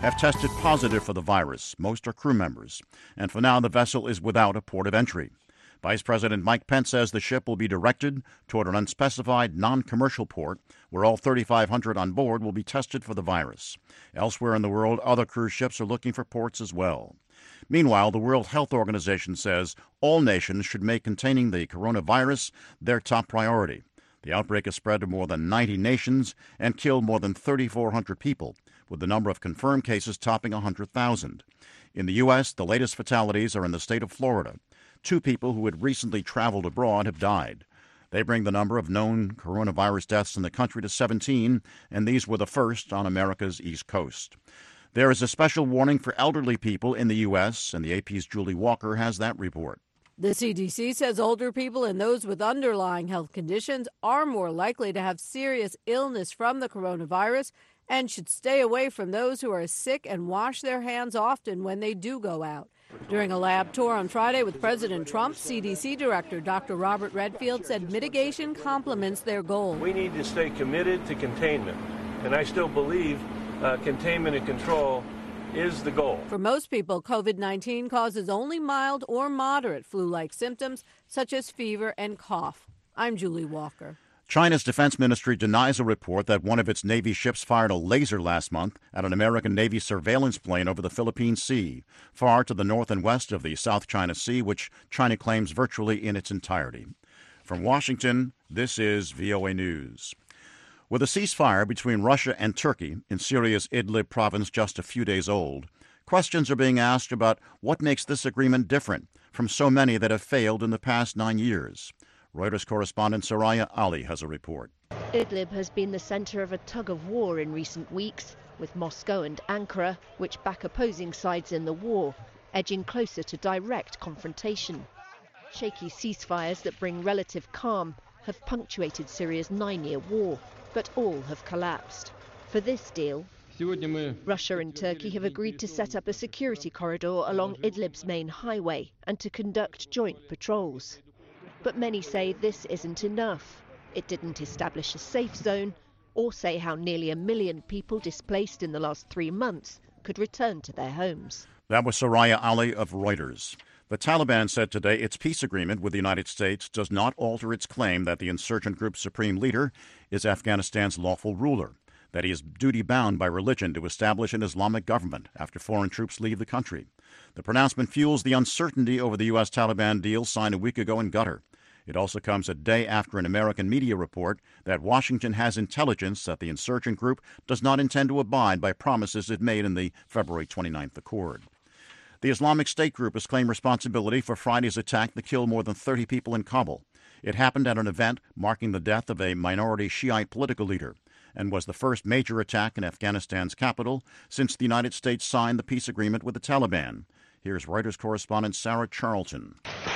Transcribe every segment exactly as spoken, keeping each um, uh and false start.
have tested positive for the virus. Most are crew members. And for now, the vessel is without a port of entry. Vice President Mike Pence says the ship will be directed toward an unspecified non-commercial port where all thirty-five hundred on board will be tested for the virus. Elsewhere in the world, other cruise ships are looking for ports as well. Meanwhile, the World Health Organization says all nations should make containing the coronavirus their top priority. The outbreak has spread to more than ninety nations and killed more than thirty-four hundred people, with the number of confirmed cases topping one hundred thousand. In the U S, the latest fatalities are in the state of Florida. Two people who had recently traveled abroad have died. They bring the number of known coronavirus deaths in the country to seventeen, and these were the first on America's East Coast. There is a special warning for elderly people in the U S, and the A P's Julie Walker has that report. The C D C says older people and those with underlying health conditions are more likely to have serious illness from the coronavirus and should stay away from those who are sick and wash their hands often when they do go out. During a lab tour on Friday with President Trump, C D C Director Doctor Robert Redfield said mitigation complements their goal. We need to stay committed to containment, and I still believe uh, containment and control is the goal. For most people, COVID nineteen causes only mild or moderate flu-like symptoms, such as fever and cough. I'm Julie Walker. China's defense ministry denies a report that one of its Navy ships fired a laser last month at an American Navy surveillance plane over the Philippine Sea, far to the north and west of the South China Sea, which China claims virtually in its entirety. From Washington, this is V O A News. With a ceasefire between Russia and Turkey in Syria's Idlib province just a few days old, questions are being asked about what makes this agreement different from so many that have failed in the past nine years. Reuters correspondent Soraya Ali has a report. Idlib has been the center of a tug-of-war in recent weeks, with Moscow and Ankara, which back opposing sides in the war, edging closer to direct confrontation. Shaky ceasefires that bring relative calm have punctuated Syria's nine-year war, but all have collapsed. For this deal, Russia and Turkey have agreed to set up a security corridor along Idlib's main highway and to conduct joint patrols. But many say this isn't enough. It didn't establish a safe zone or say how nearly a million people displaced in the last three months could return to their homes. That was Soraya Ali of Reuters. The Taliban said today its peace agreement with the United States does not alter its claim that the insurgent group's supreme leader is Afghanistan's lawful ruler, that he is duty-bound by religion to establish an Islamic government after foreign troops leave the country. The pronouncement fuels the uncertainty over the U S Taliban deal signed a week ago in Qatar. It also comes a day after an American media report that Washington has intelligence that the insurgent group does not intend to abide by promises it made in the February twenty-ninth accord. The Islamic State group has claimed responsibility for Friday's attack that killed more than thirty people in Kabul. It happened at an event marking the death of a minority Shiite political leader and was the first major attack in Afghanistan's capital since the United States signed the peace agreement with the Taliban. Here's Reuters correspondent Sarah Charlton.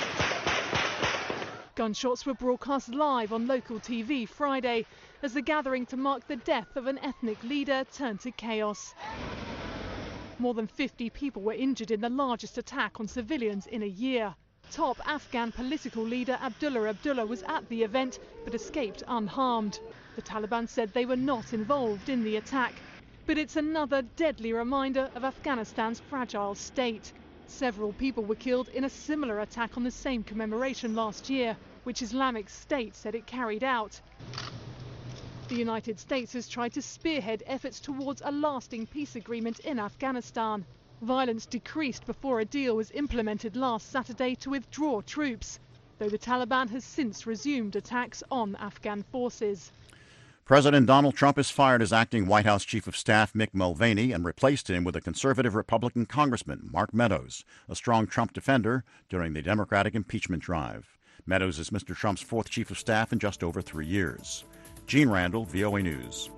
Gunshots were broadcast live on local T V Friday as the gathering to mark the death of an ethnic leader turned to chaos. More than fifty people were injured in the largest attack on civilians in a year. Top Afghan political leader Abdullah Abdullah was at the event but escaped unharmed. The Taliban said they were not involved in the attack, but it's another deadly reminder of Afghanistan's fragile state. Several people were killed in a similar attack on the same commemoration last year, which Islamic State said it carried out. The United States has tried to spearhead efforts towards a lasting peace agreement in Afghanistan. Violence decreased before a deal was implemented last Saturday to withdraw troops, though the Taliban has since resumed attacks on Afghan forces. President Donald Trump has fired his acting White House Chief of Staff, Mick Mulvaney, and replaced him with a conservative Republican Congressman, Mark Meadows, a strong Trump defender during the Democratic impeachment drive. Meadows is Mister Trump's fourth Chief of Staff in just over three years. Gene Randall, V O A News.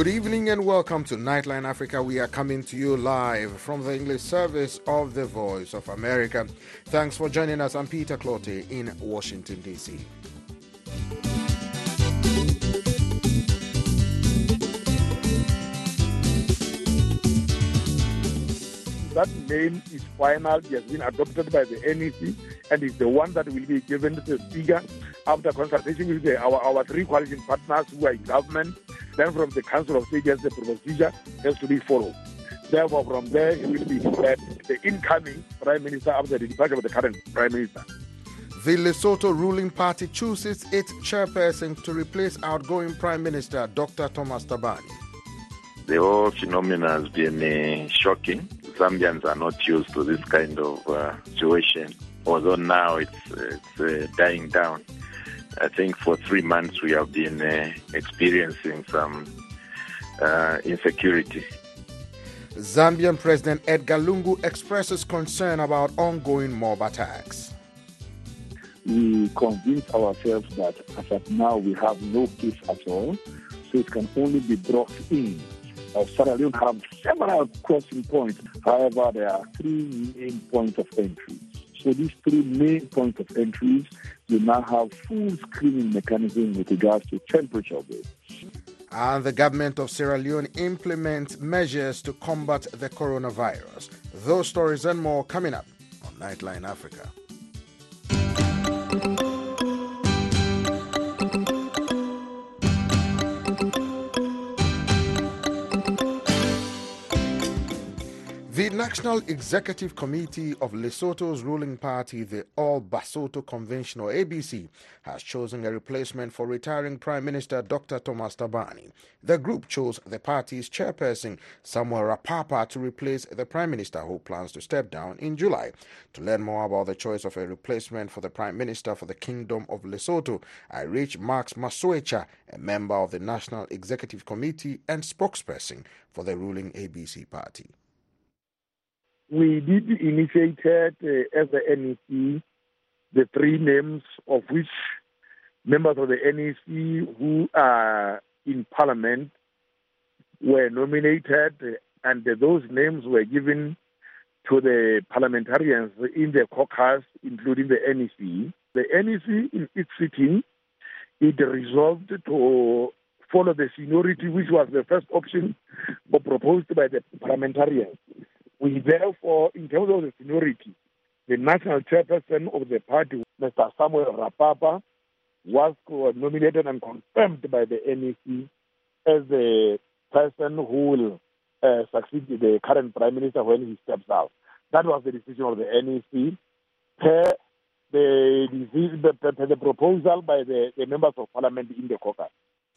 Good evening and welcome to Nightline Africa. We are coming to you live from the English service of the Voice of America. Thanks for joining us. I'm Peter Clottey in Washington, D C. That name is final. It has been adopted by the N E C and is the one that will be given to the Speaker after consultation with the, our, our three coalition partners who are in government. Then from the Council of State, the procedure has to be followed. Therefore, from there, he will be declared the incoming Prime Minister after the departure of the current Prime Minister. The Lesotho ruling party chooses its chairperson to replace outgoing Prime Minister Doctor Thomas Thabane. The whole phenomena has been uh, shocking. Zambians are not used to this kind of uh, situation, although now it's, it's uh, dying down. I think for three months we have been uh, experiencing some uh, insecurity. Zambian President Edgar Lungu expresses concern about ongoing mob attacks. We convince ourselves that as of now we have no case at all, so it can only be brought in. Uh, Sierra Leone have several crossing points. However, there are three main points of entry. So these three main points of entries will now have full screening mechanism with regards to temperature. And the government of Sierra Leone implements measures to combat the coronavirus. Those stories and more coming up on Nightline Africa. The National Executive Committee of Lesotho's ruling party, the All Basotho Convention, or A B C, has chosen a replacement for retiring Prime Minister Doctor Thomas Thabane. The group chose the party's chairperson, Samuel Rapapa, to replace the Prime Minister, who plans to step down in July. To learn more about the choice of a replacement for the Prime Minister for the Kingdom of Lesotho, I reached Max Maswecha, a member of the National Executive Committee and spokesperson for the ruling A B C party. We did initiate uh, as the N E C the three names of which members of the N E C who are in Parliament were nominated, and those names were given to the parliamentarians in the caucus, including the N E C. The N E C, in its sitting, it resolved to follow the seniority, which was the first option proposed by the parliamentarians. We therefore, in terms of the seniority, the national chairperson of the party, Mister Samuel Rapapa, was nominated and confirmed by the N E C as the person who will uh, succeed the current Prime Minister when he steps out. That was the decision of the N E C per the, the, the proposal by the, the members of Parliament in the caucus.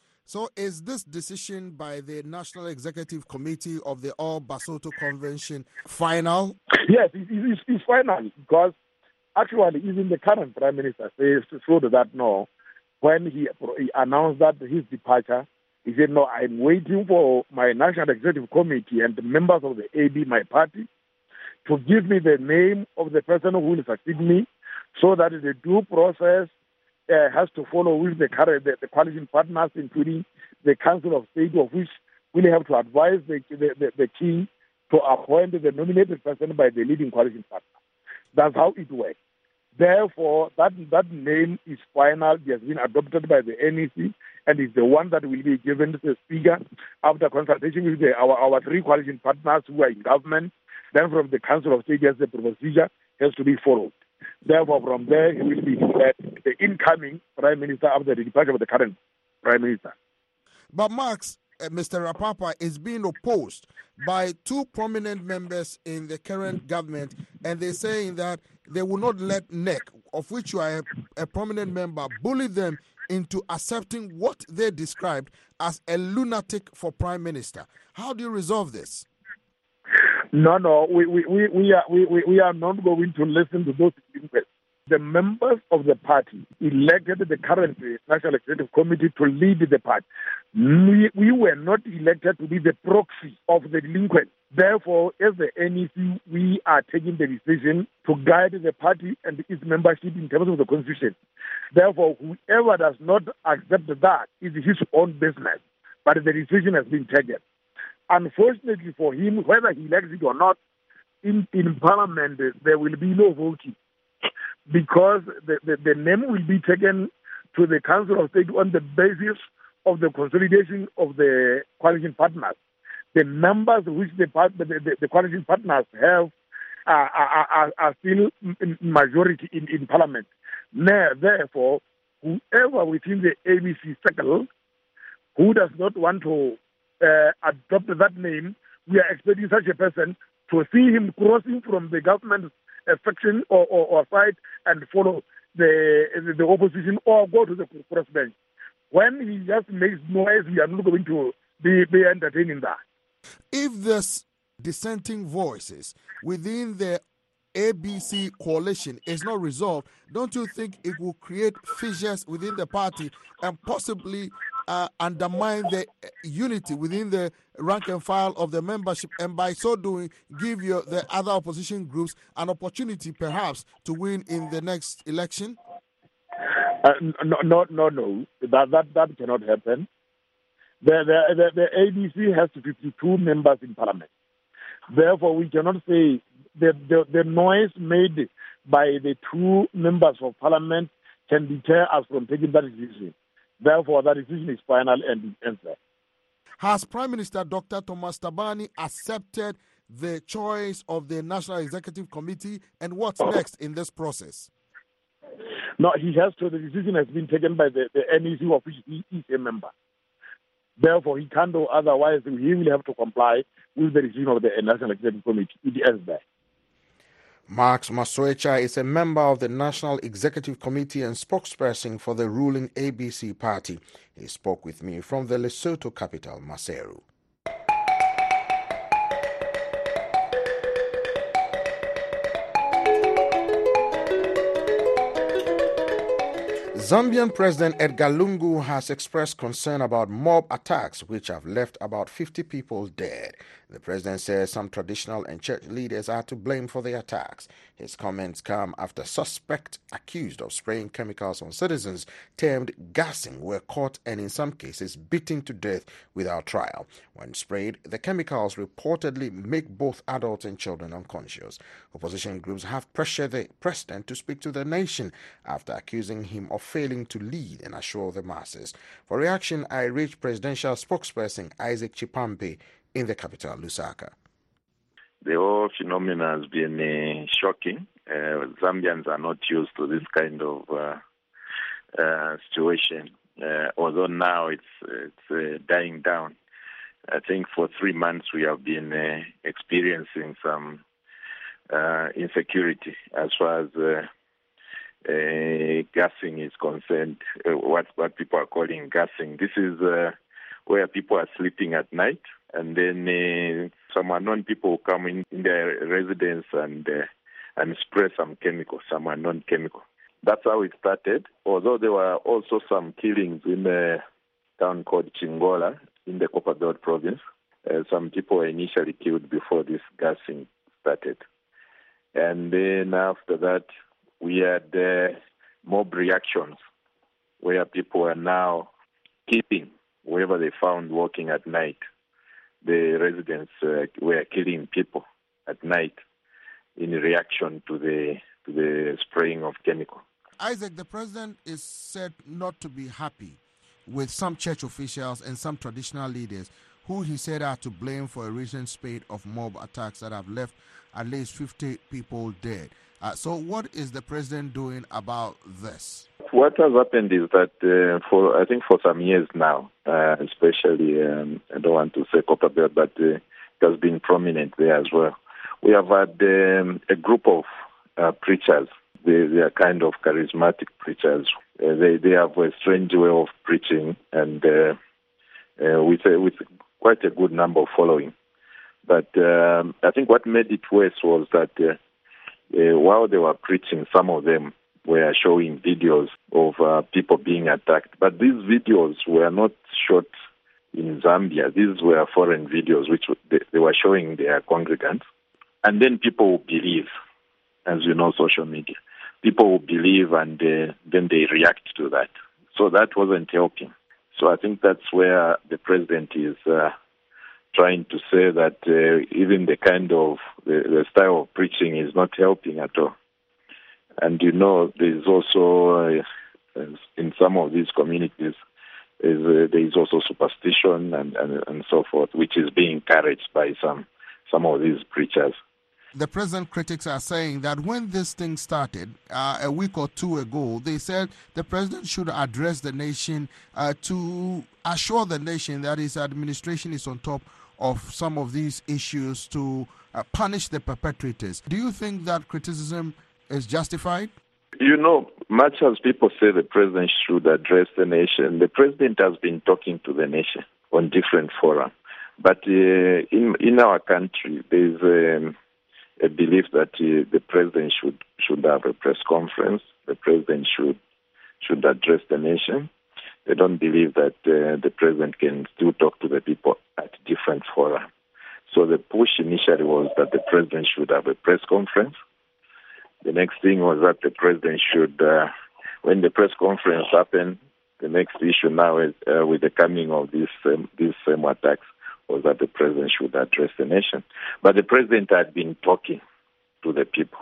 So is this decision by the National Executive Committee of the All Basotho Convention final? Yes, it, it, it's final, because actually even the current Prime Minister says, showed that no, when he, he announced that his departure, he said, no, I'm waiting for my National Executive Committee and the members of the A B, my party, to give me the name of the person who will succeed me, so that the due process Uh, has to follow with the, current, the, the coalition partners, including the Council of State, of which will have to advise the, the, the, the king to appoint the nominated person by the leading coalition partner. That's how it works. Therefore, that, that name is final. It has been adopted by the N E C and is the one that will be given to the Speaker after consultation with the, our, our three coalition partners who are in government. Then from the Council of State, the procedure has to be followed. Therefore, from there, he will be declared the incoming Prime Minister after the departure of the current Prime Minister. But Max, uh, Mister Rapapa is being opposed by two prominent members in the current government, and they're saying that they will not let N E C, of which you are a, a prominent member, bully them into accepting what they described as a lunatic for Prime Minister. How do you resolve this? No, no, we, we, we, we, are, we, we are not going to listen to those inquests. The members of the party elected the current National Executive Committee to lead the party. We, we were not elected to be the proxy of the delinquents. Therefore, as the N E C, we are taking the decision to guide the party and its membership in terms of the constitution. Therefore, whoever does not accept that is his own business. but the decision has been taken. Unfortunately for him, whether he likes it or not, in, in Parliament there will be no voting because the, the, the name will be taken to the Council of State on the basis of the consolidation of the coalition partners. The numbers which the, the, the, the coalition partners have are, are, are still in majority in, in Parliament. Now, therefore, whoever within the A B C circle who does not want to uh, adopt that name, we are expecting such a person to see him crossing from the government uh, section or, or, or side and follow the, the opposition or go to the crossbench. When he just makes noise, we are not going to be, be entertaining that. If there's dissenting voices within the A B C coalition is not resolved, don't you think it will create fissures within the party and possibly uh, undermine the unity within the rank and file of the membership, and by so doing give your, the other opposition groups an opportunity perhaps to win in the next election? Uh, no, no, no, no. That, that, that cannot happen. The, the, the, the A B C has fifty-two members in Parliament. Therefore, we cannot say the, the, the noise made by the two members of Parliament can deter us from taking that decision. Therefore, that decision is final and answer. Has Prime Minister Doctor Thomas Thabane accepted the choice of the National Executive Committee, and what's next in this process? No, he has to. The decision has been taken by the, the N E C of which he is a member. Therefore, he can't do otherwise. He will have to comply with the decision of the National Executive Committee. It is there. Max Maswecha is a member of the National Executive Committee and spokesperson for the ruling A B C party. He spoke with me from the Lesotho capital, Maseru. Zambian President Edgar Lungu has expressed concern about mob attacks which have left about fifty people dead. The president says some traditional and church leaders are to blame for the attacks. His comments come after suspects accused of spraying chemicals on citizens termed gassing were caught and in some cases beaten to death without trial. When sprayed, the chemicals reportedly make both adults and children unconscious. Opposition groups have pressured the president to speak to the nation after accusing him of failing to lead and assure the masses. For reaction, I reached presidential spokesperson Isaac Chipampe in the capital, Lusaka. The whole phenomenon has been uh, shocking. Uh, Zambians are not used to this kind of uh, uh, situation, uh, although now it's, it's uh, dying down. I think for three months we have been uh, experiencing some uh, insecurity as far as uh, uh, gassing is concerned, uh, what, what people are calling gassing. This is uh, where people are sleeping at night, and then uh, some unknown people will come in, in their residence and uh, and spray some chemical, some unknown chemical. That's how it started, although there were also some killings in a town called Chingola in the Copperbelt province. Uh, some people were initially killed before this gassing started. And then after that, we had uh, mob reactions where people are now keeping whoever they found walking at night. The residents uh, were killing people at night in reaction to the to the spraying of chemical. Isaac, the president is said not to be happy with some church officials and some traditional leaders who he said are to blame for a recent spate of mob attacks that have left at least fifty people dead. Uh, so what is the president doing about this? What has happened is that uh, for I think for some years now, uh, especially, um, I don't want to say Copperbelt, but uh, it has been prominent there as well. We have had um, a group of uh, preachers. They, they are kind of charismatic preachers. Uh, they they have a strange way of preaching, and uh, uh, with a, with quite a good number of following. But um, I think what made it worse was that uh, uh, while they were preaching, some of them were showing videos of uh, people being attacked. But these videos were not shot in Zambia. These were foreign videos which they, they were showing their congregants. And then people will believe, as you know, social media. People will believe and uh, then they react to that. So that wasn't helping. So I think that's where the president is uh, trying to say that uh, even the kind of, the, the style of preaching is not helping at all. And you know, there's also, uh, in some of these communities, is, uh, there is also superstition and, and, and so forth, which is being encouraged by some, some of these preachers. The present critics are saying that when this thing started uh, a week or two ago, they said the president should address the nation uh, to assure the nation that his administration is on top of some of these issues to uh, punish the perpetrators. Do you think that criticism is justified? You know, much as people say the president should address the nation, the president has been talking to the nation on different fora. But uh, in in our country, there's um, a belief that uh, the president should should have a press conference. The president should should address the nation. They don't believe that uh, the president can still talk to the people at different fora. So the push initially was that the president should have a press conference. The next thing was that the president should, uh, when the press conference happened, the next issue now is uh, with the coming of these um, these same attacks was that the president should address the nation. But the president had been talking to the people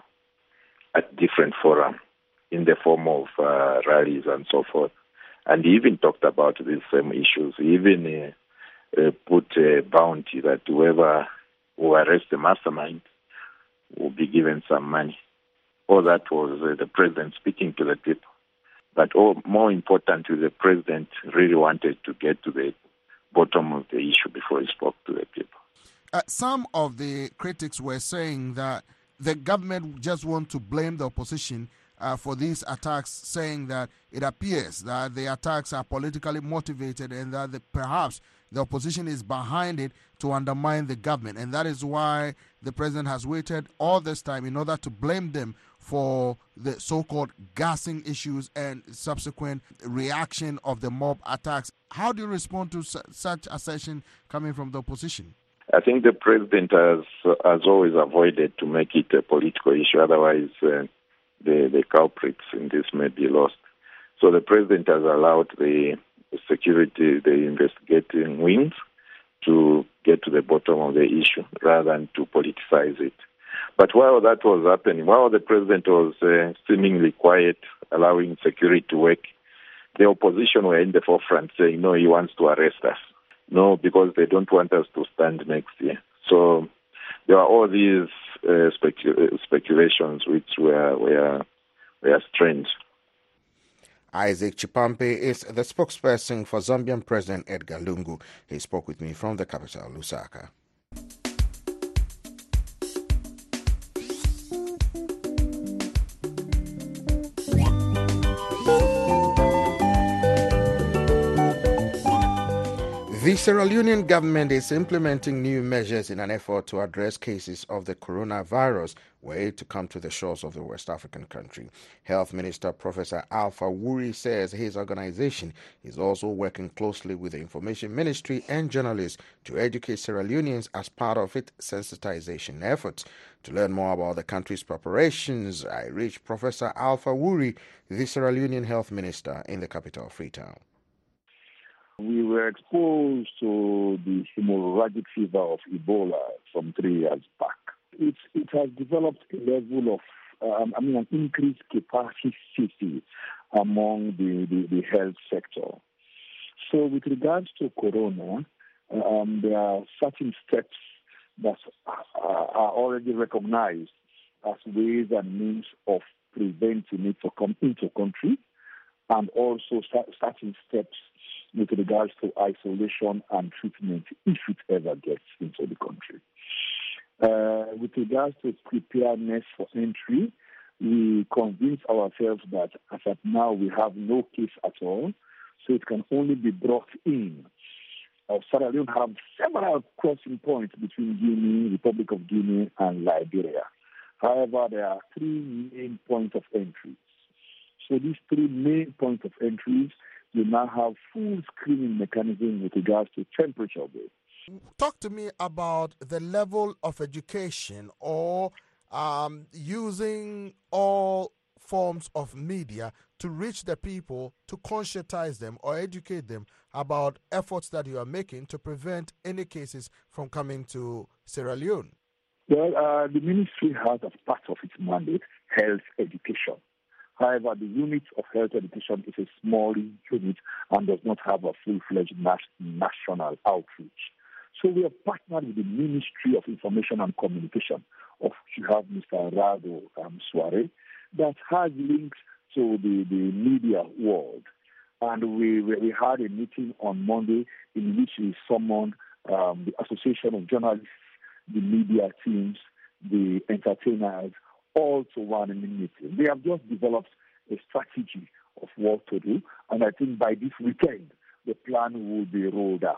at different forums in the form of uh, rallies and so forth. And he even talked about these same issues. He even uh, uh, put a bounty that whoever will arrest the mastermind will be given some money. All that was uh, the president speaking to the people. But all, more importantly, the president really wanted to get to the bottom of the issue before he spoke to the people. Uh, some of the critics were saying that the government just want to blame the opposition uh, for these attacks, saying that it appears that the attacks are politically motivated and that the, perhaps the opposition is behind it to undermine the government. And that is why the president has waited all this time in order to blame them for the so-called gassing issues and subsequent reaction of the mob attacks. How do you respond to su- such assertion coming from the opposition? I think the president has has always avoided to make it a political issue. Otherwise, uh, the, the culprits in this may be lost. So the president has allowed the security, the investigating wings to get to the bottom of the issue rather than to politicize it. But while that was happening, while the president was uh, seemingly quiet, allowing security to work, the opposition were in the forefront saying, no, he wants to arrest us. No, because they don't want us to stand next year. So there are all these uh, specu- speculations which were, were, were strange. Isaac Chipampe is the spokesperson for Zambian President Edgar Lungu. He spoke with me from the capital, Lusaka. The Sierra Leonean government is implementing new measures in an effort to address cases of the coronavirus were it to come to the shores of the West African country. Health Minister Professor Alpha Wuri says his organization is also working closely with the Information Ministry and journalists to educate Sierra Leoneans as part of its sensitization efforts. To learn more about the country's preparations, I reached Professor Alpha Wuri, the Sierra Leonean Health Minister in the capital, Freetown. We were exposed to the hemorrhagic fever of Ebola some three years back. It, it has developed a level of, um, I mean, an increased capacity among the, the, the health sector. So with regards to corona, um, there are certain steps that are, are already recognized as ways and means of preventing it to come into country, and also certain steps with regards to isolation and treatment if it ever gets into the country. Uh, with regards to preparedness for entry, we convince ourselves that as of now we have no case at all, so it can only be brought in. Uh, Sierra Leone have several crossing points between Guinea, Republic of Guinea, and Liberia. However, there are three main points of entry. So these three main points of entries, we now have full screening mechanism with regards to temperature based. Talk to me about the level of education or um, using all forms of media to reach the people, to conscientize them or educate them about efforts that you are making to prevent any cases from coming to Sierra Leone? Well, uh, the ministry has as part of its mandate health education. However, the unit of health education is a small unit and does not have a full-fledged national outreach. So we have partnered with the Ministry of Information and Communication, of which you have Mister Rado um, Suare, that has links to the, the media world. And we, we we had a meeting on Monday in which we summoned um, the Association of Journalists, the media teams, the entertainers, all to one meeting. They have just developed a strategy of what to do, and I think by this weekend, the plan will be rolled out.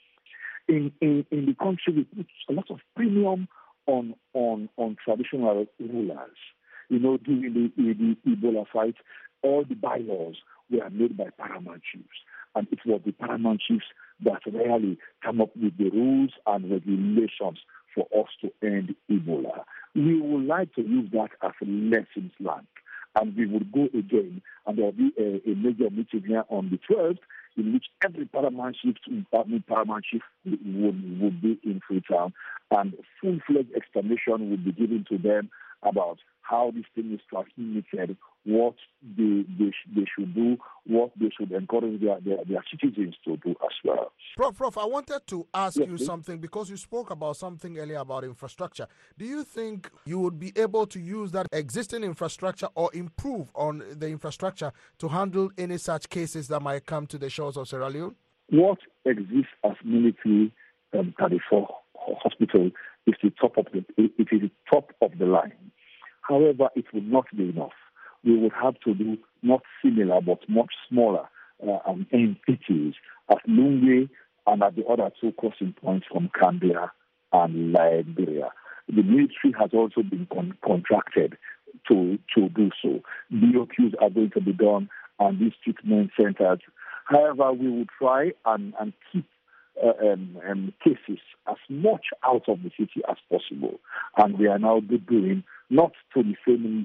In, in, in the country, we put a lot of premium on on, on traditional rulers. You know, during the, the, the Ebola fight, all the bylaws were made by paramount chiefs, and it was the paramount chiefs that really come up with the rules and regulations for us to end Ebola. We would like to use that as a lessons learned, and we will go again, and there will be a, a major meeting here on the twelfth, in which every paramount chief, paramount chief would, would be in Freetown, and full-fledged explanation will be given to them about how this thing is transmitted, what they, they, they should do, what they should encourage their, their, their citizens to do as well. Prof, Prof, I wanted to ask yes, you please? something because you spoke about something earlier about infrastructure. Do you think you would be able to use that existing infrastructure or improve on the infrastructure to handle any such cases that might come to the shores of Sierra Leone? What exists as military um, thirty-four hospital is the top of the it is the top of the line. However, it would not be enough. We would have to do not similar but much smaller uh, um, entities at Lungwe and at the other two crossing points from Cambia and Liberia. The military has also been con- contracted to to do so. B O Qs are going to be done and these treatment centers. However, we will try and, and keep uh, um, um, cases as much out of the city as possible. And we are now doing not to the same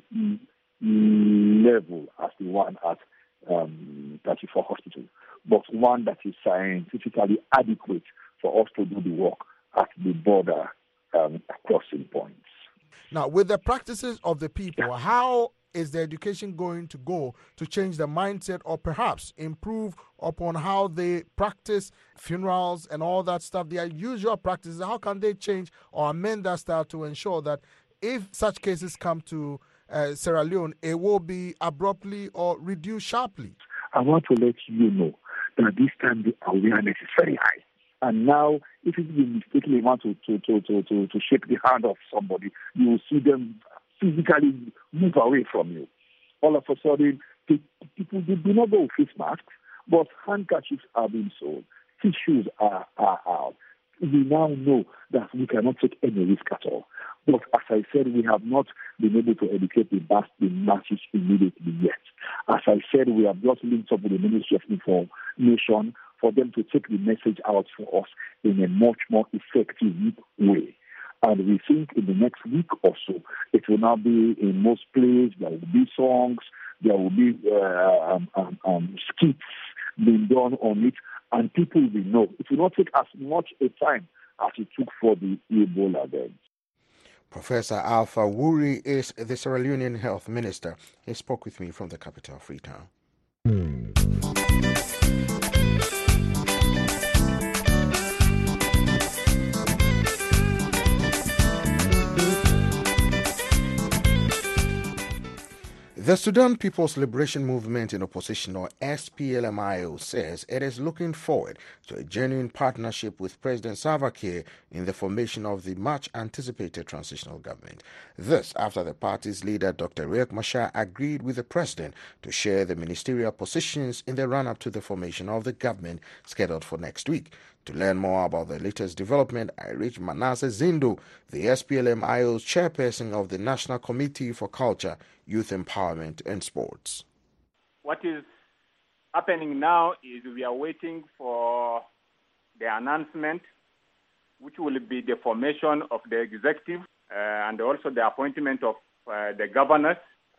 level as the one at um, thirty-four Hospital, but one that is scientifically adequate for us to do the work at the border um, crossing points. Now, with the practices of the people, how is the education going to go to change the mindset or perhaps improve upon how they practice funerals and all that stuff, their usual practices? How can they change or amend that style to ensure that if such cases come to uh, Sierra Leone, it will be abruptly or reduced sharply? I want to let you know that this time the awareness is very high. And now, if you mistakenly want to, to, to, to, to, to shake the hand of somebody, you will see them physically move away from you. All of a sudden, people do not go with face masks, but handkerchiefs are being sold. Tissues are, are out. We now know that we cannot take any risk at all. But as I said, we have not been able to educate the vast masses immediately yet. As I said, we have just linked up with the Ministry of Information for them to take the message out for us in a much more effective way. And we think in the next week or so, it will now be in most places, there will be songs, there will be uh, um, um, um, skits being done on it, and people will know. It will not take as much a time as it took for the Ebola then. Professor Alpha Wuri is the Sierra Leonean Health Minister. He spoke with me from the capital, Freetown. The Sudan People's Liberation Movement in Opposition, or S P L M I O, says it is looking forward to a genuine partnership with President Salva Kiir in the formation of the much-anticipated transitional government. This after the party's leader, Doctor Riek Machar, agreed with the president to share the ministerial positions in the run-up to the formation of the government scheduled for next week. To learn more about the latest development, I reached Manasseh Zindu, the S P L M I O's chairperson of the National Committee for Culture, Youth Empowerment and Sports. What is happening now is we are waiting for the announcement, which will be the formation of the executive uh, and also the appointment of uh, the governors.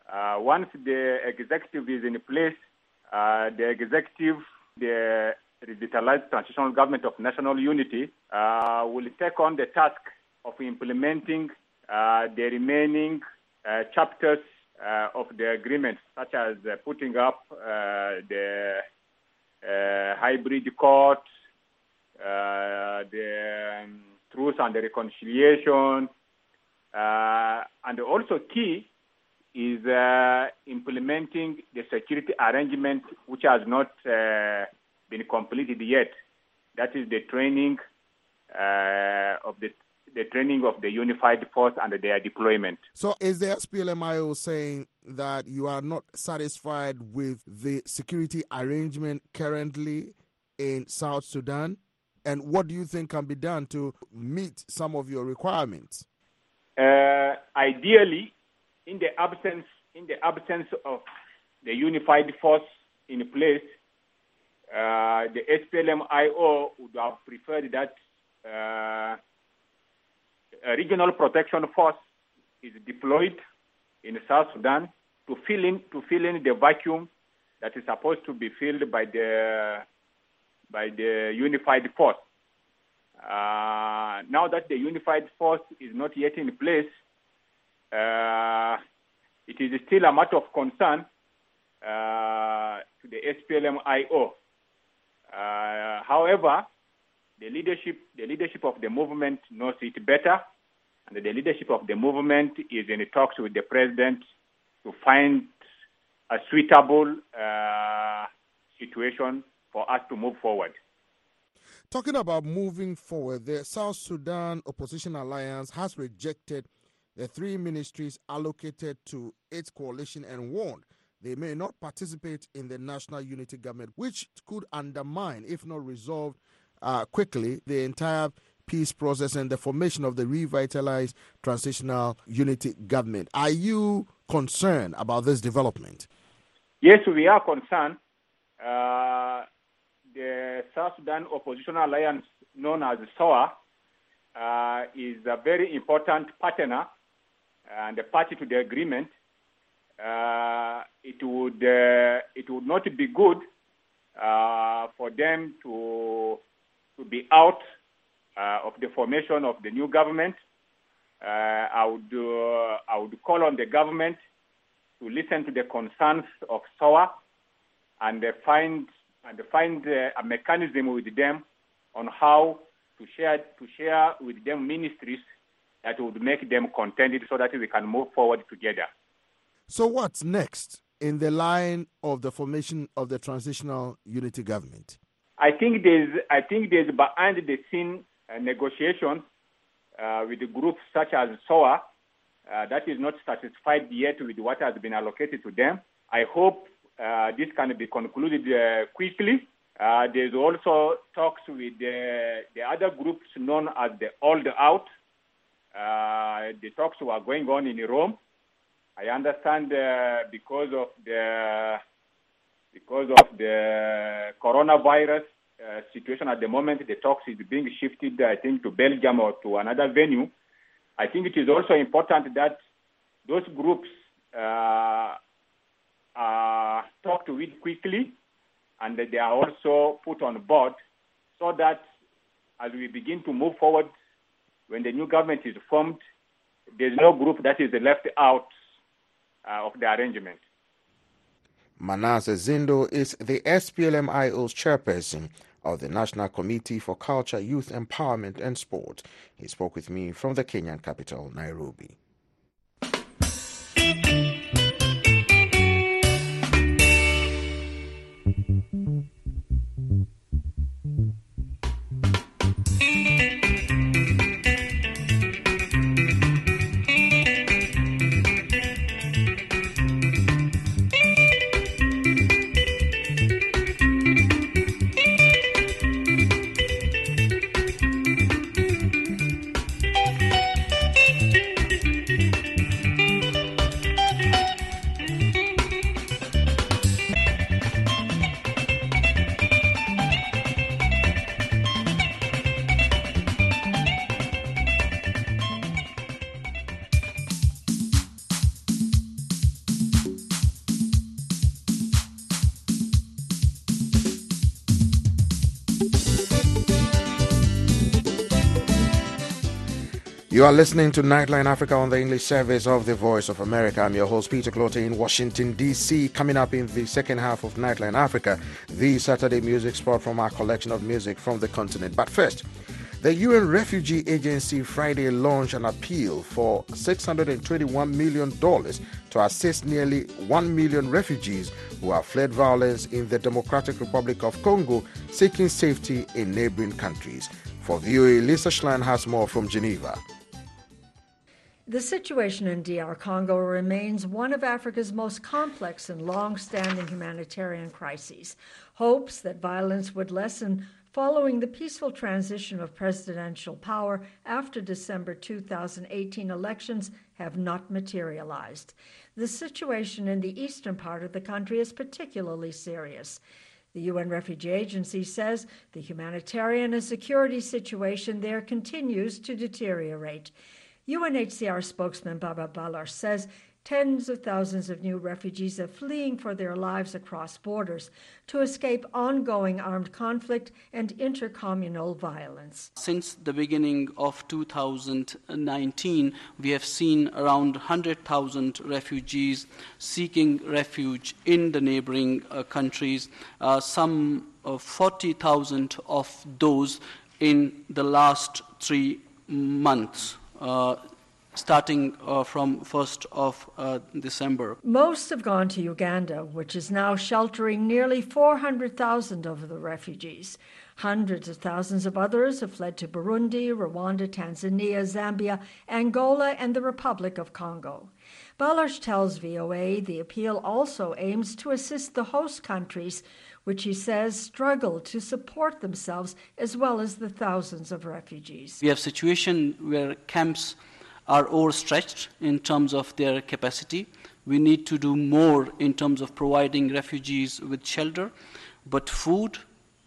Uh, once the executive is in place, uh, the executive, the revitalized transitional government of national unity, uh, will take on the task of implementing uh, the remaining uh, chapters uh, of the agreement, such as uh, putting up uh, the uh, hybrid court, uh, the um, truth and the reconciliation, uh, and also key is uh, implementing the security arrangement, which has not uh, been completed yet. That is the training uh, of the the training of the unified force and their deployment. So is the S P L M I O saying that you are not satisfied with the security arrangement currently in South Sudan? And what do you think can be done to meet some of your requirements? Uh, ideally, in the absence in the absence of the unified force in place, uh, the S P L M I O would have preferred that uh, a regional protection force is deployed in South Sudan to fill in to fill in the vacuum that is supposed to be filled by the by the unified force. Uh, now that the unified force is not yet in place, uh, it is still a matter of concern uh, to the S P L M I O. Uh, however, the leadership, the leadership of the movement knows it better, and the leadership of the movement is in talks with the president to find a suitable uh, situation for us to move forward. Talking about moving forward, the South Sudan Opposition Alliance has rejected the three ministries allocated to its coalition and warned they may not participate in the national unity government, which could undermine, if not resolved uh, quickly, the entire peace process and the formation of the revitalized transitional unity government. Are you concerned about this development? Yes, we are concerned. Uh, the South Sudan Opposition Alliance, known as SOA, uh, is a very important partner and a party to the agreement. Uh, it would uh, it would not be good uh, for them to to be out uh, of the formation of the new government. Uh, I would uh, I would call on the government to listen to the concerns of SOA and uh, find and find uh, a mechanism with them on how to share to share with them ministries that would make them contented so that we can move forward together. So what's next in the line of the formation of the transitional unity government? I think there's I think there's behind the scene uh, negotiations uh, with the groups such as SOA uh, that is not satisfied yet with what has been allocated to them. I hope uh, this can be concluded uh, quickly. Uh, there's also talks with the, the other groups known as the Hold Out. Uh, the talks were going on in Rome. I understand uh, because of the because of the coronavirus uh, situation at the moment, the talks is being shifted, I think, to Belgium or to another venue. I think it is also important that those groups uh, are talked with quickly and that they are also put on board so that as we begin to move forward, when the new government is formed, there's no group that is left out Uh, of the arrangement. Manasseh Zindo is the S P L M I O's chairperson of the National Committee for Culture, Youth Empowerment and Sport. He spoke with me from the Kenyan capital, Nairobi. You are listening to Nightline Africa on the English service of the Voice of America. I'm your host, Peter Clote, in Washington, D C. Coming up in the second half of Nightline Africa, the Saturday music spot from our collection of music from the continent. But first, the U N Refugee Agency Friday launched an appeal for six hundred twenty-one million dollars to assist nearly one million refugees who have fled violence in the Democratic Republic of Congo, seeking safety in neighboring countries. For V O A, Lisa Schlein has more from Geneva. The situation in D R Congo remains one of Africa's most complex and long-standing humanitarian crises. Hopes that violence would lessen following the peaceful transition of presidential power after December two thousand eighteen elections have not materialized. The situation in the eastern part of the country is particularly serious. The U N Refugee Agency says the humanitarian and security situation there continues to deteriorate. U N H C R spokesman Baba Baloch says tens of thousands of new refugees are fleeing for their lives across borders to escape ongoing armed conflict and intercommunal violence. Since the beginning of two thousand nineteen, we have seen around one hundred thousand refugees seeking refuge in the neighboring uh, countries, uh, some uh, forty thousand of those in the last three months. Uh, starting uh, from first of uh, December. Most have gone to Uganda, which is now sheltering nearly four hundred thousand of the refugees. Hundreds of thousands of others have fled to Burundi, Rwanda, Tanzania, Zambia, Angola, and the Republic of Congo. Baloch tells V O A the appeal also aims to assist the host countries, which he says struggle to support themselves as well as the thousands of refugees. We have a situation where camps are overstretched in terms of their capacity. We need to do more in terms of providing refugees with shelter, but food,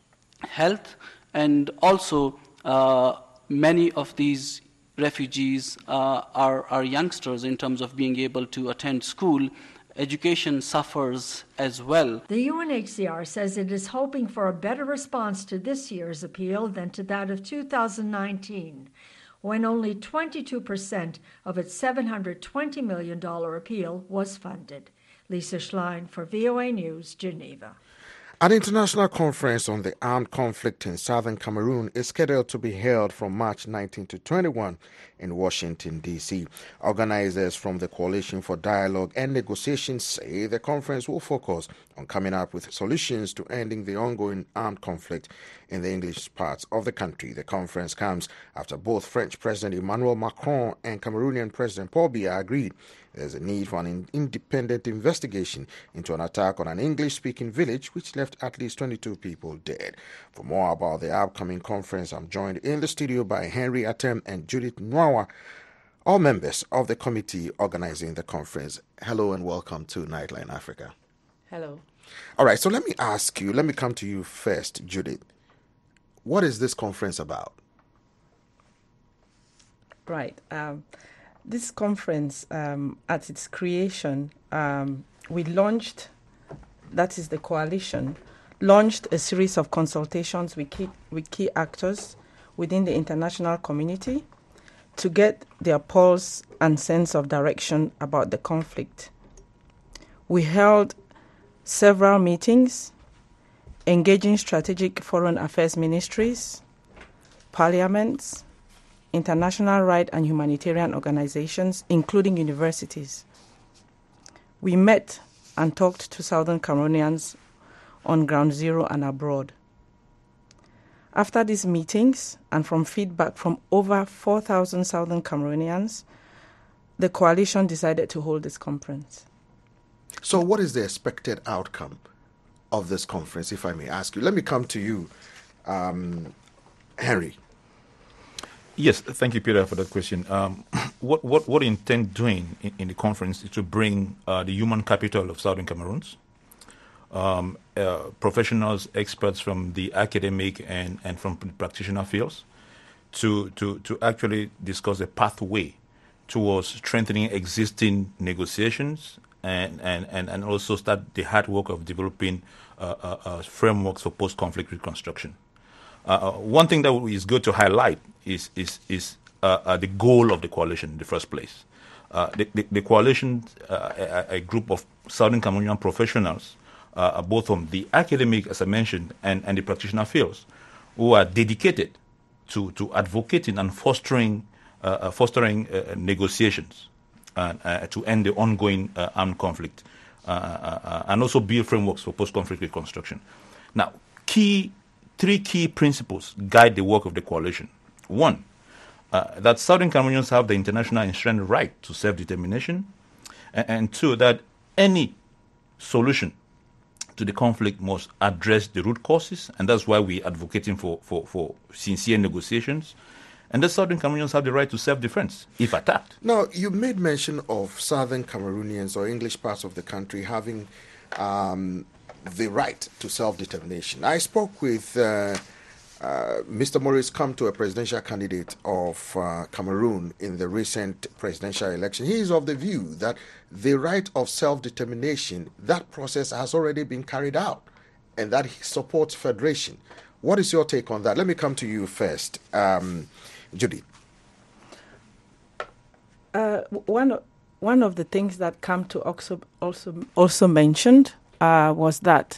health, and also uh, many of these refugees uh, are, are youngsters in terms of being able to attend school. Education suffers as well. The U N H C R says it is hoping for a better response to this year's appeal than to that of two thousand nineteen, when only twenty-two percent of its seven hundred twenty million dollars appeal was funded. Lisa Schlein for V O A News, Geneva. An international conference on the armed conflict in southern Cameroon is scheduled to be held from March nineteenth to twenty-first in Washington, D C. Organizers from the Coalition for Dialogue and Negotiations say the conference will focus on coming up with solutions to ending the ongoing armed conflict in the English parts of the country. The conference comes after both French President Emmanuel Macron and Cameroonian President Paul Biya agreed there's a need for an independent investigation into an attack on an English-speaking village which left at least twenty-two people dead. For more about the upcoming conference, I'm joined in the studio by Henry Atem and Judith Nwawa, all members of the committee organizing the conference. Hello and welcome to Nightline Africa. Hello. All right, so let me ask you, let me come to you first, Judith. What is this conference about? Right. Um, this conference, um, at its creation, um, we launched, that is the coalition, launched a series of consultations with key, with key actors within the international community to get their pulse and sense of direction about the conflict. We held several meetings engaging strategic foreign affairs ministries, parliaments, international right and humanitarian organizations, including universities. We met and talked to Southern Cameroonians on ground zero and abroad. After these meetings, and from feedback from over four thousand Southern Cameroonians, the coalition decided to hold this conference. So what is the expected outcome of this conference, if I may ask you? Let me come to you, um, Henry. Yes, thank you, Peter, for that question. Um, what what what we intend doing in, in the conference is to bring uh, the human capital of Southern Cameroons, um, uh, professionals, experts from the academic and, and from the practitioner fields, to, to, to actually discuss a pathway towards strengthening existing negotiations and, and, and, and also start the hard work of developing uh, uh, uh, frameworks for post-conflict reconstruction. Uh, one thing that is good to highlight is is is uh, uh, the goal of the coalition in the first place. Uh, the, the, the coalition, uh, a, a group of Southern Cameroonian professionals, uh, both from the academic, as I mentioned, and, and the practitioner fields, who are dedicated to, to advocating and fostering uh, fostering uh, negotiations uh, uh, to end the ongoing uh, armed conflict, uh, uh, and also build frameworks for post-conflict reconstruction. Now, key three key principles guide the work of the coalition. One, Uh, that Southern Cameroonians have the international inherent right to self-determination, and, and two, that any solution to the conflict must address the root causes, and that's why we're advocating for, for, for sincere negotiations, and the Southern Cameroonians have the right to self-defense if attacked. Now, you made mention of Southern Cameroonians or English parts of the country having um, the right to self-determination. I spoke with uh, Uh, Mister Maurice Kamto, a presidential candidate of uh, Cameroon in the recent presidential election. He is of the view that the right of self-determination, that process has already been carried out, and that he supports federation. What is your take on that? Let me come to you first, um, Judy. Uh, one, one of the things that Kamto also, also, also mentioned uh, was that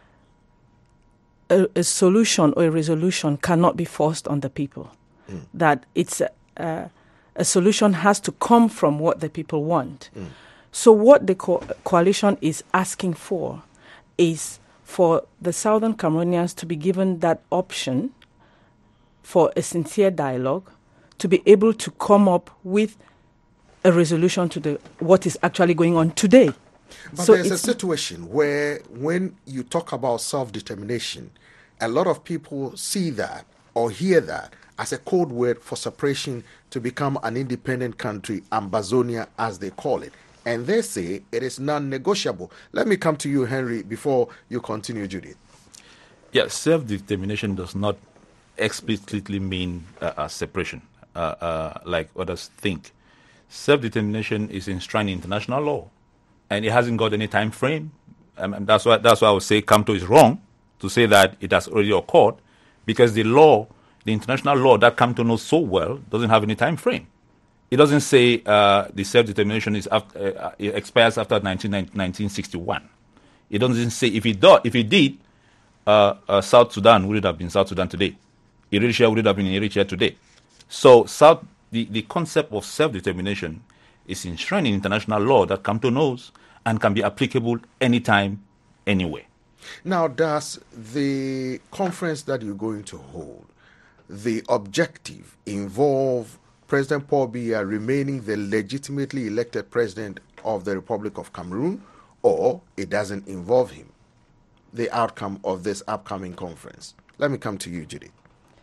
A, a solution or a resolution cannot be forced on the people. Mm. That it's a, uh, a solution has to come from what the people want. Mm. So what the co- coalition is asking for is for the Southern Cameroonians to be given that option for a sincere dialogue, to be able to come up with a resolution to the what is actually going on today. But so there's a situation where when you talk about self-determination, a lot of people see that or hear that as a code word for separation to become an independent country, Ambazonia as they call it. And they say it is non-negotiable. Let me come to you, Henry, before you continue, Judith. Yeah, self-determination does not explicitly mean uh, uh, separation, uh, uh, like others think. Self-determination is enshrined in international law, and it hasn't got any time frame. Um, and that's why that's why I would say Kamto is wrong to say that it has already occurred, because the law, the international law that Kamto knows so well, doesn't have any time frame. It doesn't say uh, the self-determination is after, uh, it expires after nineteen sixty-one. It doesn't say if it do, if it did, uh, uh, South Sudan would have been South Sudan today. Eritrea would have been Eritrea today. So South, the, the concept of self-determination is enshrined in international law that Kamto knows and can be applicable anytime, anywhere. Now, does the conference that you're going to hold, the objective involve President Paul Biya remaining the legitimately elected president of the Republic of Cameroon, or it doesn't involve him, the outcome of this upcoming conference? Let me come to you, Judy.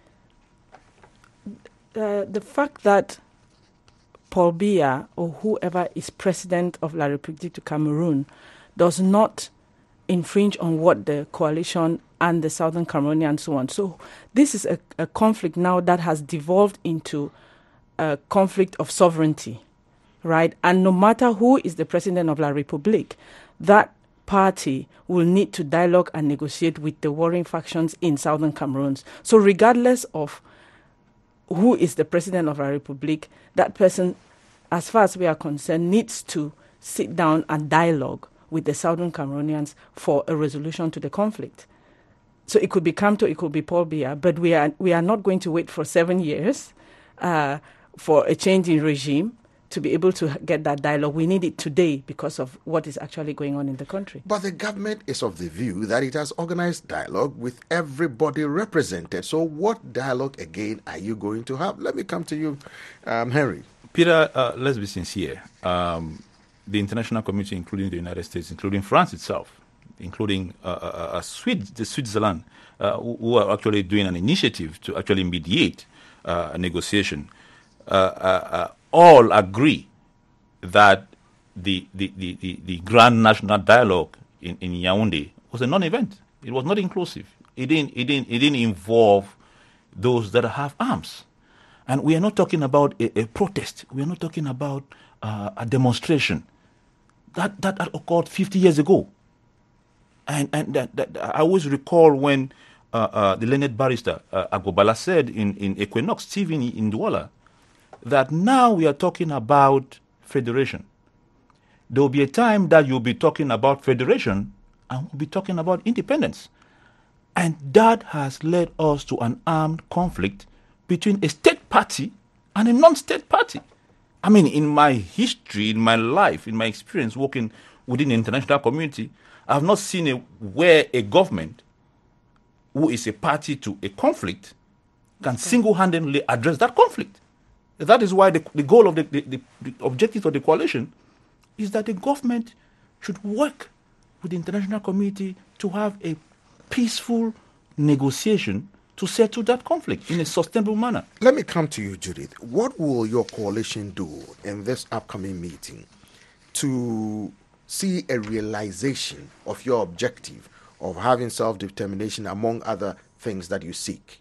Uh, the fact that Paul Biya or whoever is president of La République du Cameroon does not infringe on what the coalition and the Southern Cameroonians want. So this is a, a conflict now that has devolved into a conflict of sovereignty, right? And no matter who is the president of La République, that party will need to dialogue and negotiate with the warring factions in Southern Cameroon. So regardless of who is the president of La République, that person, as far as we are concerned, needs to sit down and dialogue with the Southern Cameroonians for a resolution to the conflict. So it could be Kamto, it could be Paul Biya, but we are we are not going to wait for seven years uh, for a change in regime to be able to get that dialogue. We need it today because of what is actually going on in the country. But the government is of the view that it has organized dialogue with everybody represented. So what dialogue, again, are you going to have? Let me come to you, um, Henry. Peter, uh, let's be sincere. Um, the international community, including the United States, including France itself, including uh, uh, uh, Sweden, the Switzerland, uh, who, who are actually doing an initiative to actually mediate uh, a negotiation, uh, uh, uh, all agree that the the, the, the, the Grand National Dialogue in, in Yaoundé was a non-event. It was not inclusive. It didn't, it didn't, it didn't involve those that have arms. And we are not talking about a, a protest. We are not talking about uh, a demonstration. That that had occurred fifty years ago. And and that, that, I always recall when uh, uh, the learned barrister uh, Agboola said in, in Equinox T V in, in Douala, that now we are talking about federation. There will be a time that you'll be talking about federation and we'll be talking about independence. And that has led us to an armed conflict between a state party and a non-state party. I mean, in my history, in my life, in my experience working within the international community, I have not seen a, where a government who is a party to a conflict can okay. single-handedly address that conflict. That is why the, the goal of the, the, the, the objective of the coalition is that the government should work with the international community to have a peaceful negotiation to settle that conflict in a sustainable manner. Let me come to you, Judith. What will your coalition do in this upcoming meeting to see a realization of your objective of having self-determination, among other things that you seek?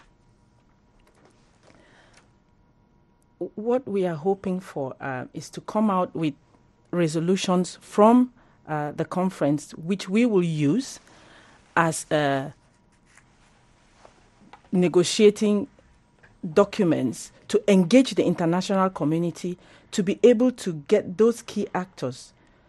What we are hoping for uh, is to come out with resolutions from uh, the conference, which we will use as uh, negotiating documents to engage the international community to be able to get those key actors,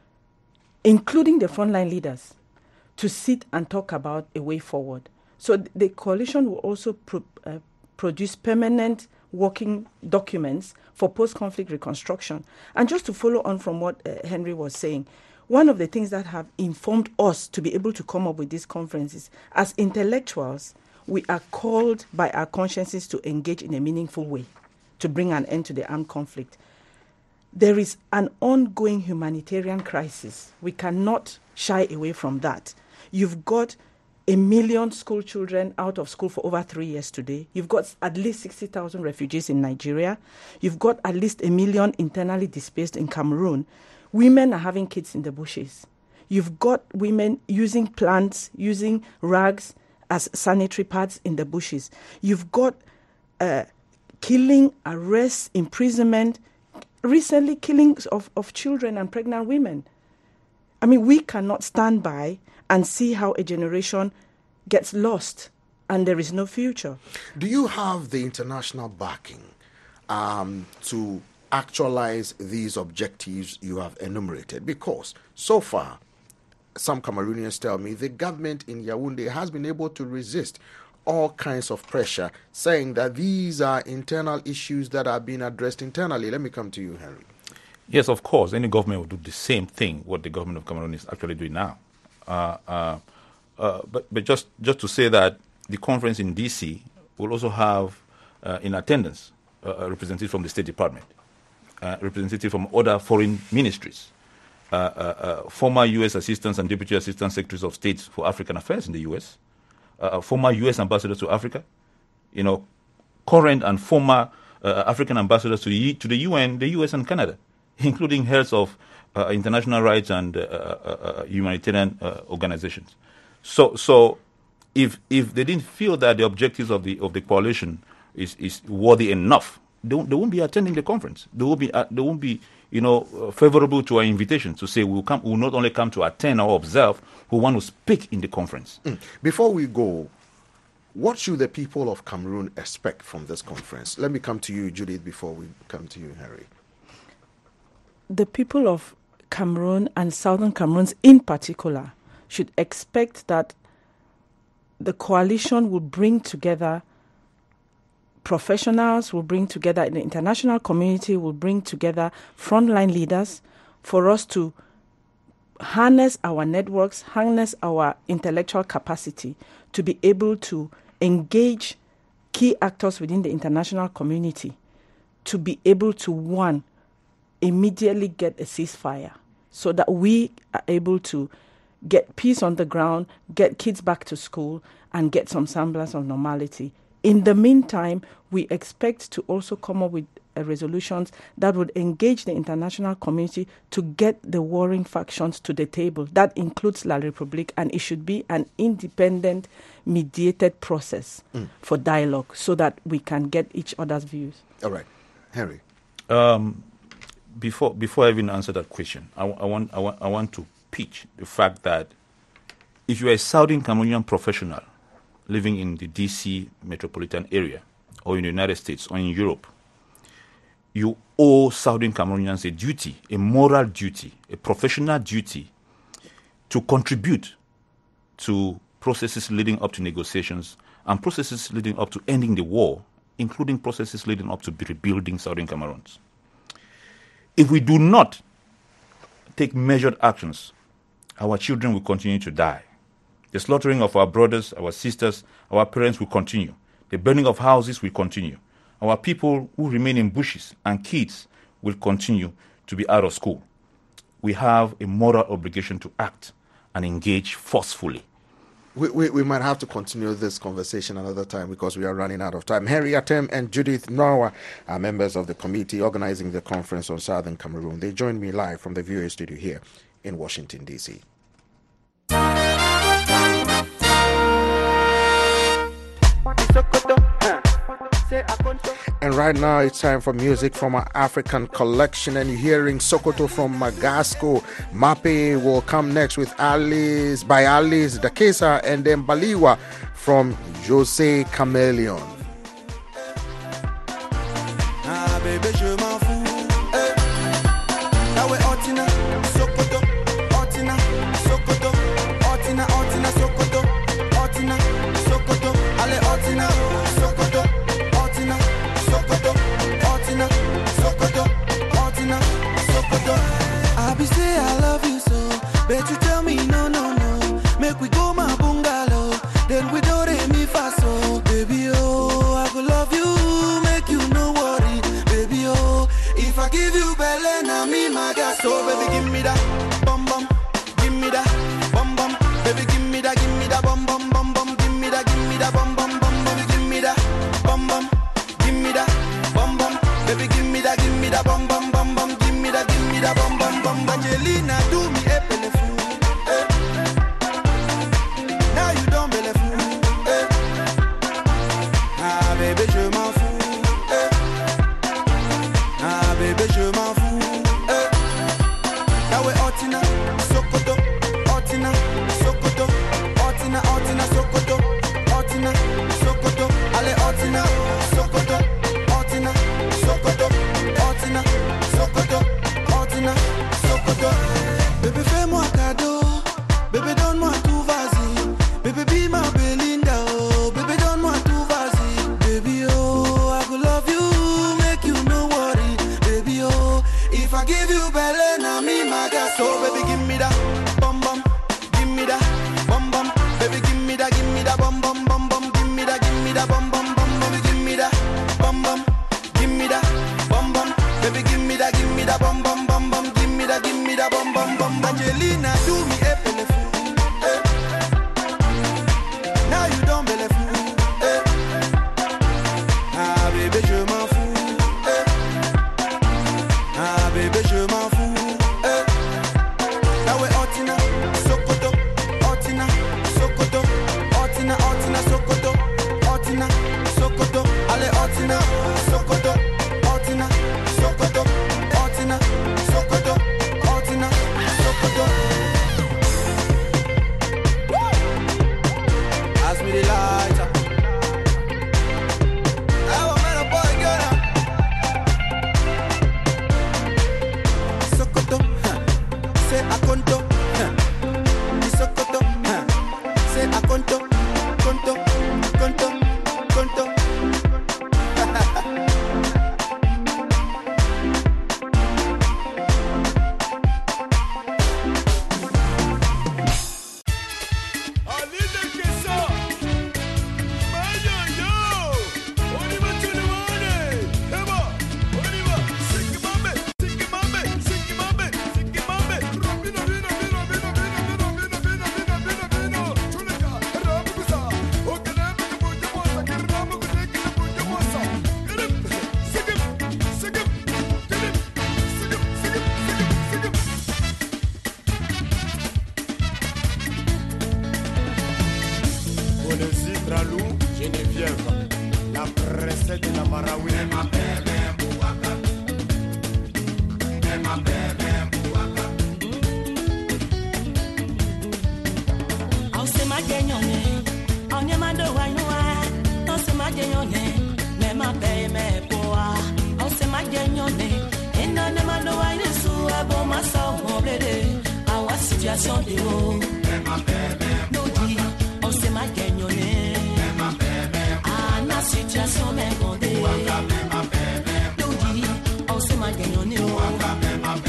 including the frontline leaders, to sit and talk about a way forward. So th- the coalition will also pro- uh, produce permanent working documents for post-conflict reconstruction. And just to follow on from what uh, Henry was saying, one of the things that have informed us to be able to come up with these conferences, as intellectuals, we are called by our consciences to engage in a meaningful way to bring an end to the armed conflict. There is an ongoing humanitarian crisis. We cannot shy away from that. You've got a million school children out of school for over three years today. You've got at least sixty thousand refugees in Nigeria. You've got at least a million internally displaced in Cameroon. Women are having kids in the bushes. You've got women using plants, using rags as sanitary pads in the bushes. You've got uh, killing, arrests, imprisonment, recently killings of, of children and pregnant women. I mean, we cannot stand by and see how a generation gets lost and there is no future. Do you have the international backing um, to actualize these objectives you have enumerated? Because so far, some Cameroonians tell me the government in Yaoundé has been able to resist all kinds of pressure, saying that these are internal issues that are being addressed internally. Let me come to you, Henry. Yes, of course. Any government will do the same thing, what the government of Cameroon is actually doing now. Uh, uh, uh, but but just, just to say that the conference in D C will also have uh, in attendance uh, a representative from the State Department, uh, representative from other foreign ministries, uh, uh, uh, former U S assistants and deputy assistant secretaries of state for African affairs in the U S, uh, former U S ambassadors to Africa, you know, current and former uh, African ambassadors to the, to the U N, the U S and Canada, including heads of uh, international rights and uh, uh, uh, humanitarian uh, organizations. So, so if if they didn't feel that the objectives of the of the coalition is, is worthy enough, they won't, they won't be attending the conference. They won't be uh, they won't be you know uh, favorable to our invitation to say we'll come. We'll not only come to attend or observe, we want to speak in the conference. Mm. Before we go, what should the people of Cameroon expect from this conference? Let me come to you, Judith, before we come to you, Harry. The people of Cameroon and Southern Cameroons in particular should expect that the coalition will bring together professionals, will bring together the international community, will bring together frontline leaders for us to harness our networks, harness our intellectual capacity to be able to engage key actors within the international community to be able to, one, immediately get a ceasefire so that we are able to get peace on the ground, get kids back to school, and get some semblance of normality. In the meantime, we expect to also come up with uh, resolutions that would engage the international community to get the warring factions to the table. That includes La République, and it should be an independent, mediated process mm. for dialogue so that we can get each other's views. All right. Harry. Um, before before I even answer that question, I, I want I want I want to pitch the fact that if you are a Southern Cameroonian professional living in the D C metropolitan area, or in the United States, or in Europe, you owe Southern Cameroonians a duty, a moral duty, a professional duty to contribute to processes leading up to negotiations and processes leading up to ending the war, including processes leading up to rebuilding Southern Cameroons. If we do not take measured actions, our children will continue to die. The slaughtering of our brothers, our sisters, our parents will continue. The burning of houses will continue. Our people who remain in bushes and kids will continue to be out of school. We have a moral obligation to act and engage forcefully. We, we, we might have to continue this conversation another time because we are running out of time. Henry Atem and Judith Noah are members of the committee organizing the conference on Southern Cameroon. They joined me live from the V O A studio here in Washington, D C. And right now it's time for music from our African collection, and you're hearing Sokoto from Magasco. Mape will come next with Alice by Alice Dakesa, and then Baliwa from Jose Chameleon. Ah, baby, je m'en fous. Eh. Now we're Otina, Sokoto, Otina, Sokoto, Otina, Otina, Sokoto, Otina, Sokoto, Ale Otina, Sokoto, Otina, Sokoto, Otina, Sokoto, Otina, Sokoto. I be say I love you so, but you tell me no, no, no. Make we go my bungalow, then we do re mi fa so. Baby, oh, I go love you, make you no worry. Baby, oh, if I give you belly, now me my gas. So baby, give me that bum bum, give me that bum bum. Baby, give me that, give me that bum bum bum bum. Give me that, give me that bum bum bum. Baby, give me that bum bum, give me that bum bum. Baby, give me that, give me that bum bum bum bum. Give me that, give me that bum bum bum. Angelina, do me a benefit. Eh. Now you don't believe me. Eh. Ah, baby, je m'en fous. Eh. Ah, baby, je m'en fous. Eh. Now we're Otina, Sokoto, Otina, Sokoto, Otina, Otina, Sokoto, Otina, Sokoto, Ale Otina, Sokoto, Otina, Sokoto, Otina, Sokoto, Otina, Sokoto. Bébé, fais-moi cadeau, bébé, donne-moi tout, vas-y. Bébé, be my Belinda, oh, bébé, donne-moi tout, vas-y. Baby, oh, I go love you, make you no worry. Baby, oh, if I give you belly, now me my gas. So baby, give me that bum bum, give me that bum bum. Baby, give me that, give me that bum bum bum bum. Give me that, give me that bum bum bum. Baby, give me that bum bum, give me that bum bum. Baby, give me that, give me that bum bum bum bum. Give me that, give me that bum bum bum. Angelina, do me a benefit. Eh. Now you don't believe me. Eh. Ah, baby, je m'en fous. Eh. Ah, baby, je m'en fous. Eh. Now we're Otina, Sokoto, Otina, Sokoto, Otina, Otina, Sokoto, Otina, Sokoto, Ale Otina, Sokoto, Otina, Sokoto, Otina, Sokoto, Otina, Sokoto. Ask me the lighter. I want me a boy girl. Sokoto, huh. Say a conto, huh. Di Sokoto, huh. Say a conto, conto, conto, conto. I'll say my mando wainua no se magenyone me mabe me poa o se magenyone ina ne mando wainesu abo masa oblede awa situation de o me mabe no di o se magenyone me mabe ah na situation me gonde wanga me mabe no di o se magenyone wanga me mabe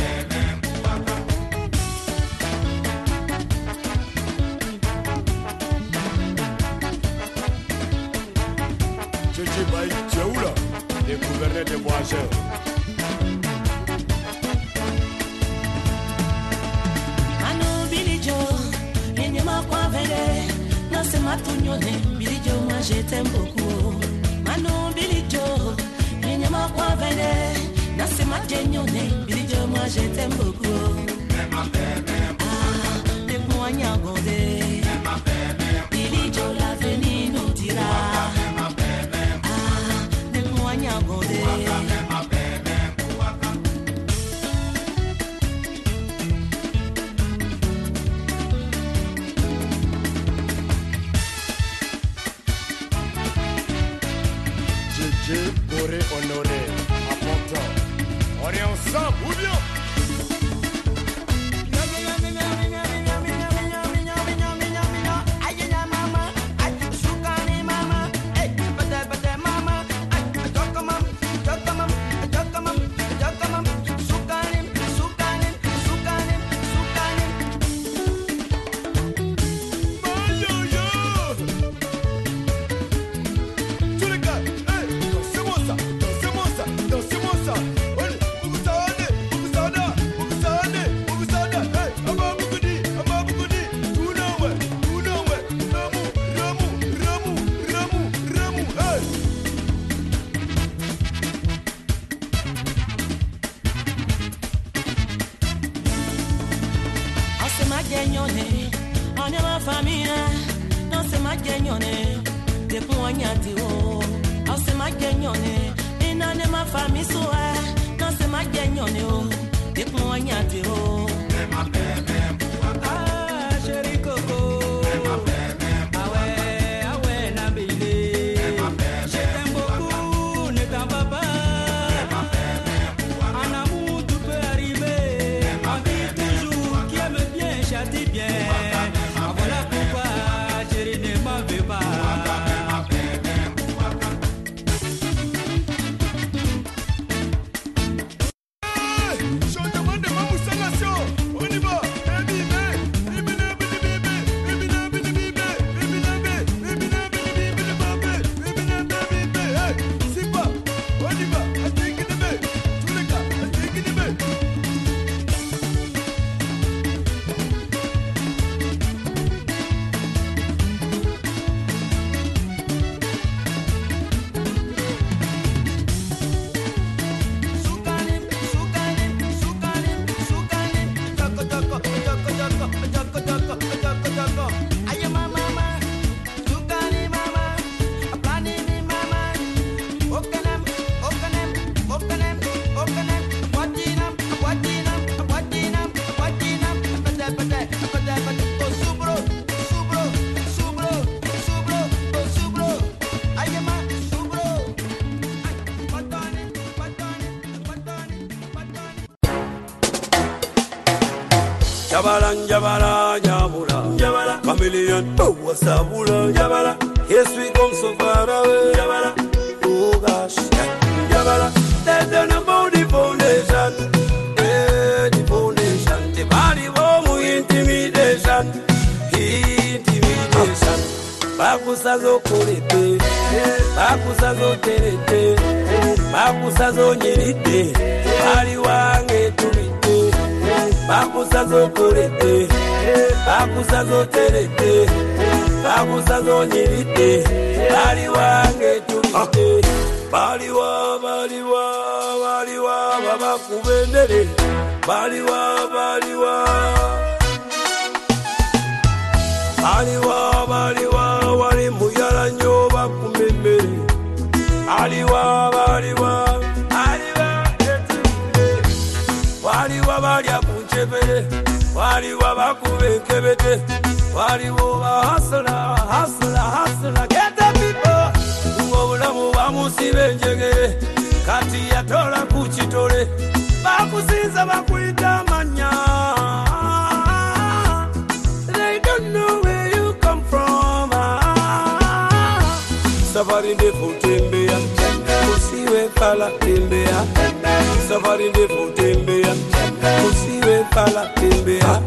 le gouverneur de Boiseur. Manu Bilijo, il m'a pas vélé, non c'est ma tougnone, Bilijo, moi je t'aime beaucoup. Manu Bilijo, il m'a pas vélé, non c'est ma tougnone, Bilijo, moi je t'aime beaucoup. Ah, les moyens gondés, Bilijo, l'avenir nous dira. Dieu Boré honoré, apportant. On est ensemble, ou bien? Jabala, Jabala, Jabula, Jabala, chameleon, oh, what's up, Jabala, yes, we come so far away, Jabala, oh gosh, Jabala, there's an about the foundation, eh, the foundation, the body of intimidation, intimidation, Bakusazo Kurite, Bakusazo Terete, Bakusazo Nyirite, Bariwange Tumite. Bakusazo kurete, bakusazo terete, bakusazo nyirite, baliwange tulite, baliwa, baliwa, baliwa, baba kubendere, baliwa, baliwa, baliwa, baliwa, wali muyala nyo bakumembere, baliwa, baliwa, baliwa, baliwa, baliwa, wali wa bakube kebete wali wo hasla hasla hasla babuuza bakwita amanya. They don't know where you come from. Safari ndefu tembea, usiwe pala tembea. Safari ndefu tembea, usiwe pala tembea.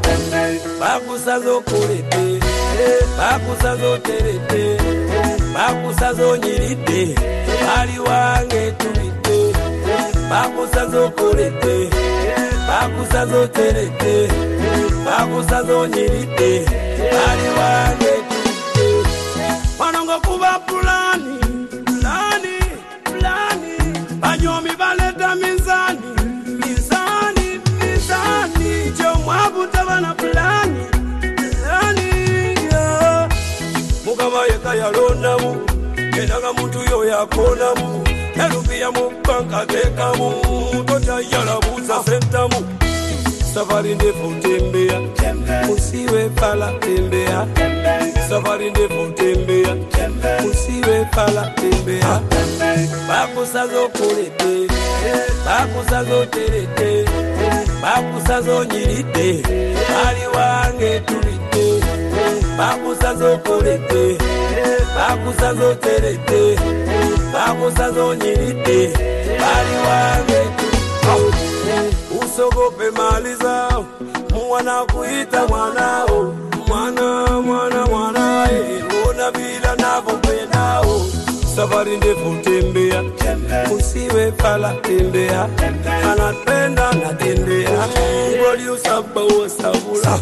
Bakusazo kulete, bakusazo terete, bakusazo nyirite, ali wange tubite. Bakusazo kulete, bakusazo terete, bakusazo nyirite, ali wange tubite. Wanongo kuba pulani, pulani, pulani. Banyomi baleta mizani, mizani, mizani. Chomwabu tabana pulani, pulani, yeah. Mukama yeka yalonamu, kenaga muntu yo yakonamu. Erupia mubanka tekamu, tota yalabuza sentamu. Safari ndefu tembea, usiwe pala tembea. Safari ndefu tembea, usiwe pala tembea. Bakusazo kulete, bakusazo terete, bakusazo nyirite, ali wange tubite. Bakusazo kulete, bakusazo terete, bakusazo nyirite, ali wange tubite. Usogope mali zao, mwana kuita mwanao. Mwana, mwana, mwana, eh, ona bila navopendao. Safari ndefu tembea, usiwe pala tembea. Anapenda natembea, ngoli usaba usabula.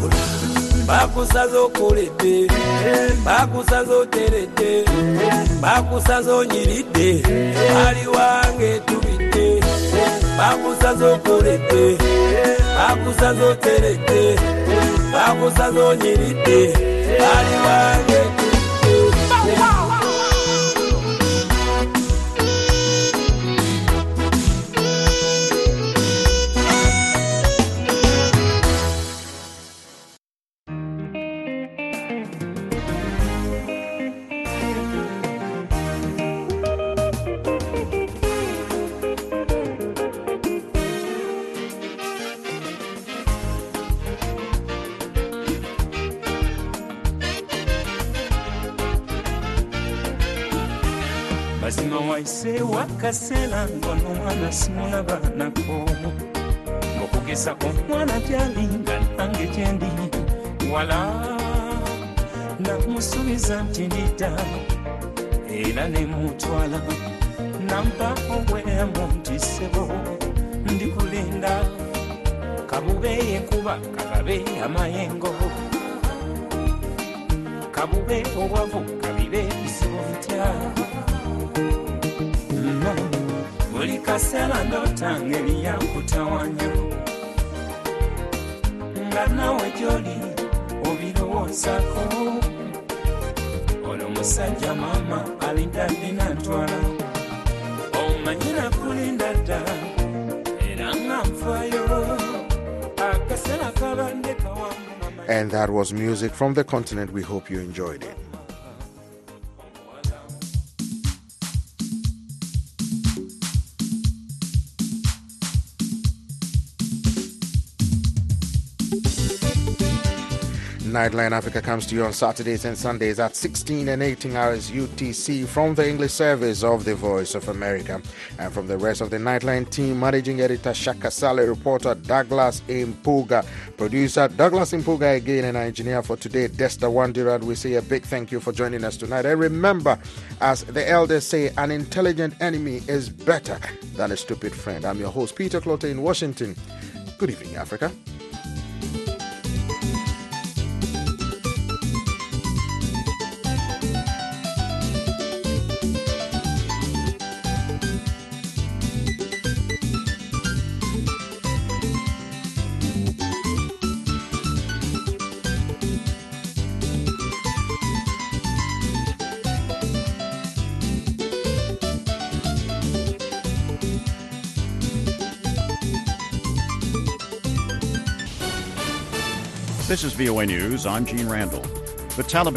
Bakusazo kulete, bakusazo terete, bakusazo nyirite, ali wange tubite. Bakusazo kulete, bakusazo terete, bakusazo nyirite, ali wange tubite. Mazima waise wakasela ngono mwana simulaba nakomo. Okugesa omwana jalinga nange gyendi wala namusubiza nti ndita era ne mutwala nampa obweyamo nti sebo ndikulinda kabube yenkuba kakabe amayengo kabube obwavu kabibe bisibo bitya buli kaseera ndota ngeri yakutawanya nga nawe gy'oli obirowoozako olwo musajja maama alinda ddina ntwala omanyira kulinda dda era nga nfaayo akaseera kabadde kawamu. And that was music from the continent. We hope you enjoyed it. Nightline Africa comes to you on Saturdays and Sundays at sixteen and eighteen hours U T C from the English service of the Voice of America. And from the rest of the Nightline team, managing editor Shaka Saleh, reporter Douglas Impuga, producer Douglas Impuga again, and our engineer for today, Desta Wandirad. We say a big thank you for joining us tonight. And remember, as the elders say, an intelligent enemy is better than a stupid friend. I'm your host, Peter Clotter in Washington. Good evening, Africa. This is V O A News. I'm Gene Randall. The Taliban